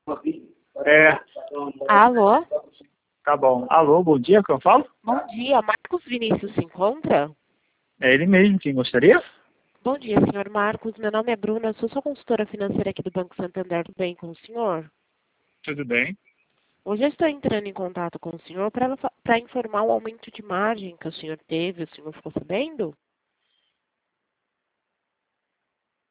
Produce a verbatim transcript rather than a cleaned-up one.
É, Alô? tá bom. Alô, bom dia, quem eu falo? Bom dia, Marcos Vinícius se encontra? É ele mesmo, quem gostaria? Bom dia, senhor Marcos. Meu nome é Bruna, sou sua consultora financeira aqui do Banco Santander. Tudo bem com o senhor? Tudo bem. Hoje eu estou entrando em contato com o senhor para informar o aumento de margem que o senhor teve. O senhor ficou sabendo?